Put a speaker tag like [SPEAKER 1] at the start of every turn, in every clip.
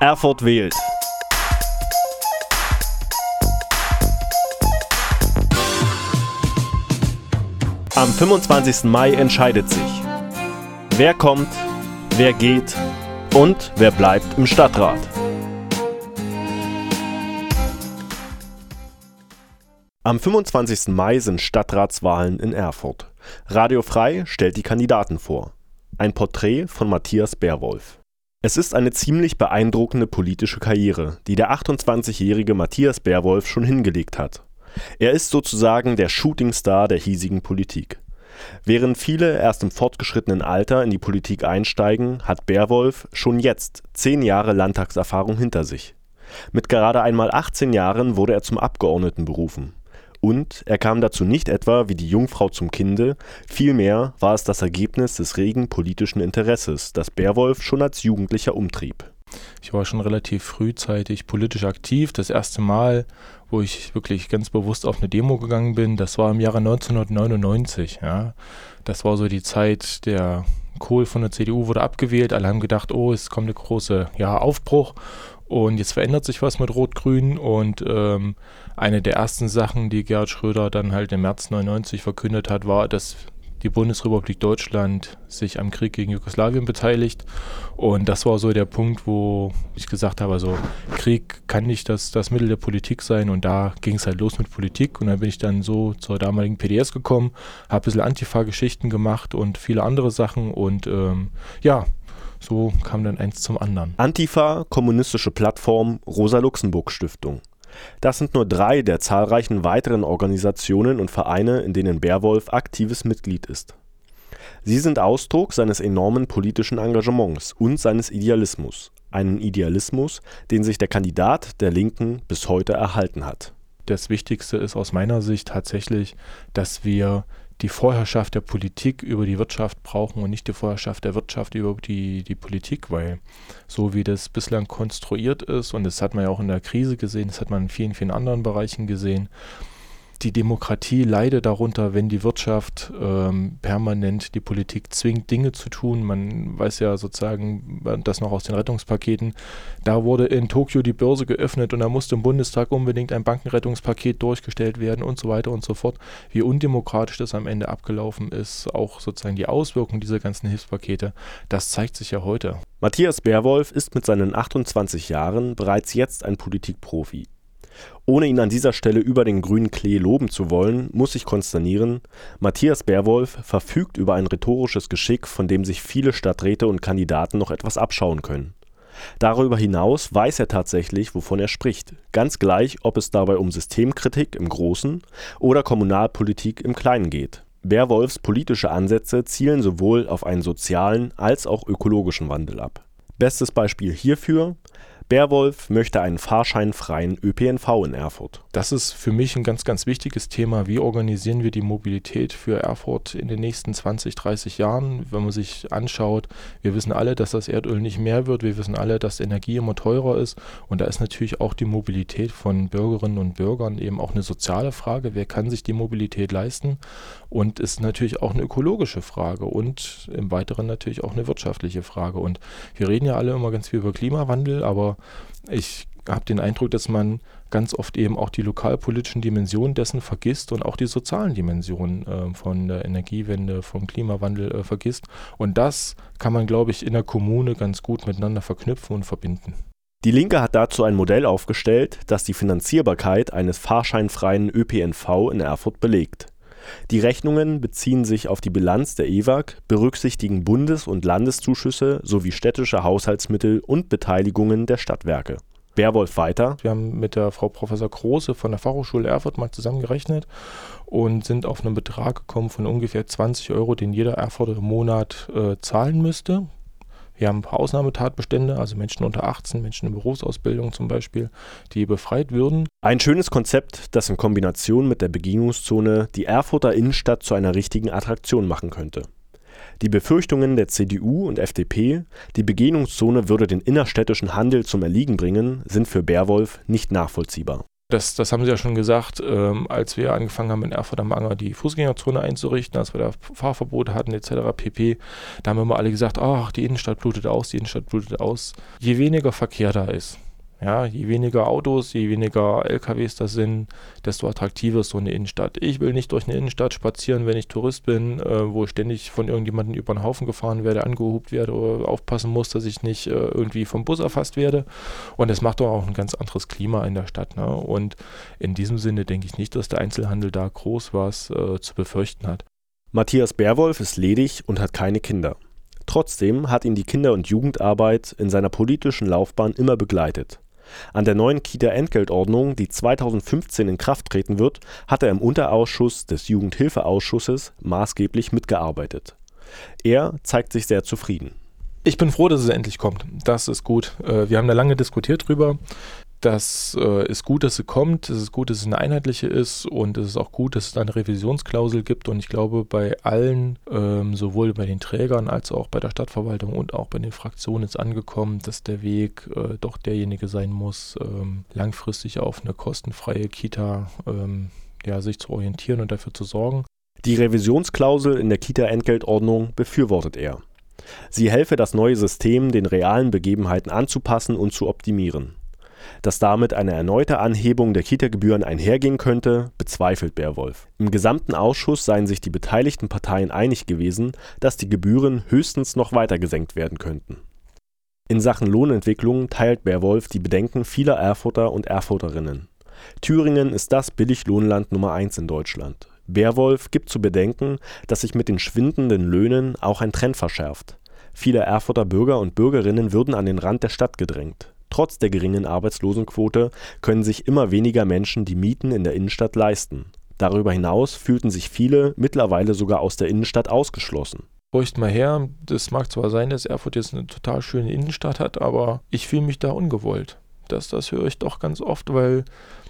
[SPEAKER 1] Erfurt wählt. Am 25. Mai entscheidet sich, wer kommt, wer geht und wer bleibt im Stadtrat. Am 25. Mai sind Stadtratswahlen in Erfurt. Radio Frei stellt die Kandidaten vor. Ein Porträt von Matthias Berwolf. Es ist eine ziemlich beeindruckende politische Karriere, die der 28-jährige Matthias Berwolf schon hingelegt hat. Er ist sozusagen der Shootingstar der hiesigen Politik. Während viele erst im fortgeschrittenen Alter in die Politik einsteigen, hat Berwolf schon jetzt 10 Jahre Landtagserfahrung hinter sich. Mit gerade einmal 18 Jahren wurde er zum Abgeordneten berufen. Und er kam dazu nicht etwa wie die Jungfrau zum Kinde, vielmehr war es das Ergebnis des regen politischen Interesses, das Berwolf schon als Jugendlicher umtrieb.
[SPEAKER 2] Ich war schon relativ frühzeitig politisch aktiv. Das erste Mal, wo ich wirklich ganz bewusst auf eine Demo gegangen bin, das war im Jahre 1999. Ja. Das war so die Zeit, der Kohl von der CDU wurde abgewählt. Alle haben gedacht, oh, es kommt eine große Aufbruch. Und jetzt verändert sich was mit Rot-Grün und eine der ersten Sachen, die Gerhard Schröder dann halt im März 1999 verkündet hat, war, dass die Bundesrepublik Deutschland sich am Krieg gegen Jugoslawien beteiligt. Und das war so der Punkt, wo ich gesagt habe, also Krieg kann nicht das Mittel der Politik sein. Und da ging es halt los mit Politik. Und dann bin ich dann so zur damaligen PDS gekommen, habe ein bisschen Antifa-Geschichten gemacht und viele andere Sachen. Und so kam dann eins zum anderen.
[SPEAKER 1] Antifa, Kommunistische Plattform, Rosa-Luxemburg-Stiftung. Das sind nur 3 der zahlreichen weiteren Organisationen und Vereine, in denen Berwolf aktives Mitglied ist. Sie sind Ausdruck seines enormen politischen Engagements und seines Idealismus. Einen Idealismus, den sich der Kandidat der Linken bis heute erhalten hat.
[SPEAKER 2] Das Wichtigste ist aus meiner Sicht tatsächlich, dass wir die Vorherrschaft der Politik über die Wirtschaft brauchen und nicht die Vorherrschaft der Wirtschaft über die Politik, weil so wie das bislang konstruiert ist, und das hat man ja auch in der Krise gesehen, das hat man in vielen, vielen anderen Bereichen gesehen, die Demokratie leidet darunter, wenn die Wirtschaft permanent die Politik zwingt, Dinge zu tun. Man weiß ja sozusagen, das noch aus den Rettungspaketen, da wurde in Tokio die Börse geöffnet und da musste im Bundestag unbedingt ein Bankenrettungspaket durchgestellt werden und so weiter und so fort. Wie undemokratisch das am Ende abgelaufen ist, auch sozusagen die Auswirkungen dieser ganzen Hilfspakete, das zeigt sich ja heute.
[SPEAKER 1] Matthias Berwolf ist mit seinen 28 Jahren bereits jetzt ein Politikprofi. Ohne ihn an dieser Stelle über den grünen Klee loben zu wollen, muss ich konsternieren, Matthias Berwolf verfügt über ein rhetorisches Geschick, von dem sich viele Stadträte und Kandidaten noch etwas abschauen können. Darüber hinaus weiß er tatsächlich, wovon er spricht, ganz gleich, ob es dabei um Systemkritik im Großen oder Kommunalpolitik im Kleinen geht. Berwolfs politische Ansätze zielen sowohl auf einen sozialen als auch ökologischen Wandel ab. Bestes Beispiel hierfür: Berwolf möchte einen fahrscheinfreien ÖPNV in Erfurt.
[SPEAKER 2] Das ist für mich ein ganz, ganz wichtiges Thema. Wie organisieren wir die Mobilität für Erfurt in den nächsten 20, 30 Jahren? Wenn man sich anschaut, wir wissen alle, dass das Erdöl nicht mehr wird. Wir wissen alle, dass Energie immer teurer ist. Und da ist natürlich auch die Mobilität von Bürgerinnen und Bürgern eben auch eine soziale Frage. Wer kann sich die Mobilität leisten? Und ist natürlich auch eine ökologische Frage und im Weiteren natürlich auch eine wirtschaftliche Frage. Und wir reden ja alle immer ganz viel über Klimawandel, aber ich habe den Eindruck, dass man ganz oft eben auch die lokalpolitischen Dimensionen dessen vergisst und auch die sozialen Dimensionen von der Energiewende, vom Klimawandel vergisst. Und das kann man, glaube ich, in der Kommune ganz gut miteinander verknüpfen und verbinden.
[SPEAKER 1] Die Linke hat dazu ein Modell aufgestellt, das die Finanzierbarkeit eines fahrscheinfreien ÖPNV in Erfurt belegt. Die Rechnungen beziehen sich auf die Bilanz der EWAG, berücksichtigen Bundes- und Landeszuschüsse sowie städtische Haushaltsmittel und Beteiligungen der Stadtwerke. Berwolf weiter:
[SPEAKER 2] Wir haben mit der Frau Professor Große von der Fachhochschule Erfurt mal zusammengerechnet und sind auf einen Betrag gekommen von ungefähr 20 €, den jeder Erfurter im Monat zahlen müsste. Wir haben ein paar Ausnahmetatbestände, also Menschen unter 18, Menschen in Berufsausbildung zum Beispiel, die befreit würden.
[SPEAKER 1] Ein schönes Konzept, das in Kombination mit der Begegnungszone die Erfurter Innenstadt zu einer richtigen Attraktion machen könnte. Die Befürchtungen der CDU und FDP, die Begegnungszone würde den innerstädtischen Handel zum Erliegen bringen, sind für Berwolf nicht nachvollziehbar.
[SPEAKER 2] Das haben sie ja schon gesagt, als wir angefangen haben in Erfurt am Anger die Fußgängerzone einzurichten, als wir da Fahrverbote hatten etc. pp. Da haben immer alle gesagt, ach, die Innenstadt blutet aus, die Innenstadt blutet aus. Je weniger Verkehr da ist, ja, je weniger Autos, je weniger LKWs da sind, desto attraktiver ist so eine Innenstadt. Ich will nicht durch eine Innenstadt spazieren, wenn ich Tourist bin, wo ich ständig von irgendjemandem über den Haufen gefahren werde, angehupt werde oder aufpassen muss, dass ich nicht irgendwie vom Bus erfasst werde. Und das macht doch auch ein ganz anderes Klima in der Stadt. Ne? Und in diesem Sinne denke ich nicht, dass der Einzelhandel da groß was zu befürchten hat.
[SPEAKER 1] Matthias Berwolf ist ledig und hat keine Kinder. Trotzdem hat ihn die Kinder- und Jugendarbeit in seiner politischen Laufbahn immer begleitet. An der neuen Kita-Entgeltordnung, die 2015 in Kraft treten wird, hat er im Unterausschuss des Jugendhilfeausschusses maßgeblich mitgearbeitet. Er zeigt sich sehr zufrieden.
[SPEAKER 2] Ich bin froh, dass es endlich kommt. Das ist gut. Wir haben da lange diskutiert drüber. Das ist gut, dass sie kommt. Es ist gut, dass es eine einheitliche ist. Und es ist auch gut, dass es da eine Revisionsklausel gibt. Und ich glaube, bei allen, sowohl bei den Trägern als auch bei der Stadtverwaltung und auch bei den Fraktionen ist angekommen, dass der Weg doch derjenige sein muss, langfristig auf eine kostenfreie Kita sich zu orientieren und dafür zu sorgen.
[SPEAKER 1] Die Revisionsklausel in der Kita-Entgeltordnung befürwortet er. Sie helfe, das neue System den realen Begebenheiten anzupassen und zu optimieren. Dass damit eine erneute Anhebung der Kita-Gebühren einhergehen könnte, bezweifelt Berwolf. Im gesamten Ausschuss seien sich die beteiligten Parteien einig gewesen, dass die Gebühren höchstens noch weiter gesenkt werden könnten. In Sachen Lohnentwicklung teilt Berwolf die Bedenken vieler Erfurter und Erfurterinnen. Thüringen ist das Billiglohnland Nummer 1 in Deutschland. Berwolf gibt zu bedenken, dass sich mit den schwindenden Löhnen auch ein Trend verschärft. Viele Erfurter Bürger und Bürgerinnen würden an den Rand der Stadt gedrängt. Trotz der geringen Arbeitslosenquote können sich immer weniger Menschen die Mieten in der Innenstadt leisten. Darüber hinaus fühlten sich viele mittlerweile sogar aus der Innenstadt ausgeschlossen.
[SPEAKER 2] Horcht mal her, das mag zwar sein, dass Erfurt jetzt eine total schöne Innenstadt hat, aber ich fühle mich da ungewollt. Das höre ich doch ganz oft, weil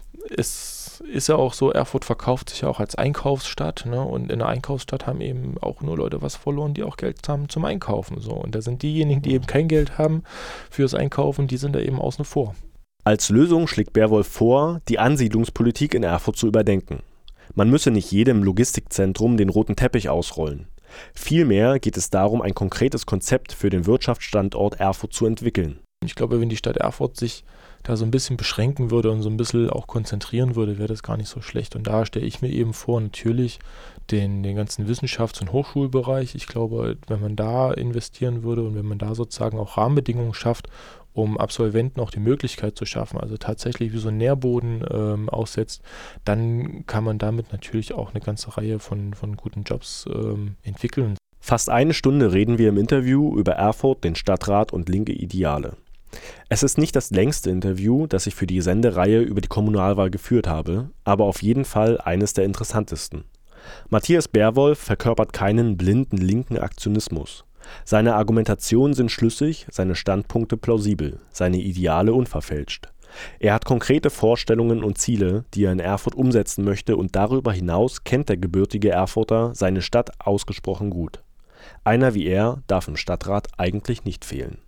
[SPEAKER 2] es ist ja auch so, Erfurt verkauft sich ja auch als Einkaufsstadt, ne? Und in einer Einkaufsstadt haben eben auch nur Leute was verloren, die auch Geld haben zum Einkaufen. So. Und da sind diejenigen, die eben kein Geld haben fürs Einkaufen, die sind da eben außen vor.
[SPEAKER 1] Als Lösung schlägt Berwolf vor, die Ansiedlungspolitik in Erfurt zu überdenken. Man müsse nicht jedem Logistikzentrum den roten Teppich ausrollen. Vielmehr geht es darum, ein konkretes Konzept für den Wirtschaftsstandort Erfurt zu entwickeln.
[SPEAKER 2] Ich glaube, wenn die Stadt Erfurt sich da so ein bisschen beschränken würde und so ein bisschen auch konzentrieren würde, wäre das gar nicht so schlecht. Und da stelle ich mir eben vor, natürlich den ganzen Wissenschafts- und Hochschulbereich. Ich glaube, wenn man da investieren würde und wenn man da sozusagen auch Rahmenbedingungen schafft, um Absolventen auch die Möglichkeit zu schaffen, also tatsächlich wie so ein Nährboden aussetzt, dann kann man damit natürlich auch eine ganze Reihe von guten Jobs entwickeln.
[SPEAKER 1] Fast eine Stunde reden wir im Interview über Erfurt, den Stadtrat und linke Ideale. Es ist nicht das längste Interview, das ich für die Sendereihe über die Kommunalwahl geführt habe, aber auf jeden Fall eines der interessantesten. Matthias Berwolf verkörpert keinen blinden linken Aktionismus. Seine Argumentationen sind schlüssig, seine Standpunkte plausibel, seine Ideale unverfälscht. Er hat konkrete Vorstellungen und Ziele, die er in Erfurt umsetzen möchte, und darüber hinaus kennt der gebürtige Erfurter seine Stadt ausgesprochen gut. Einer wie er darf im Stadtrat eigentlich nicht fehlen.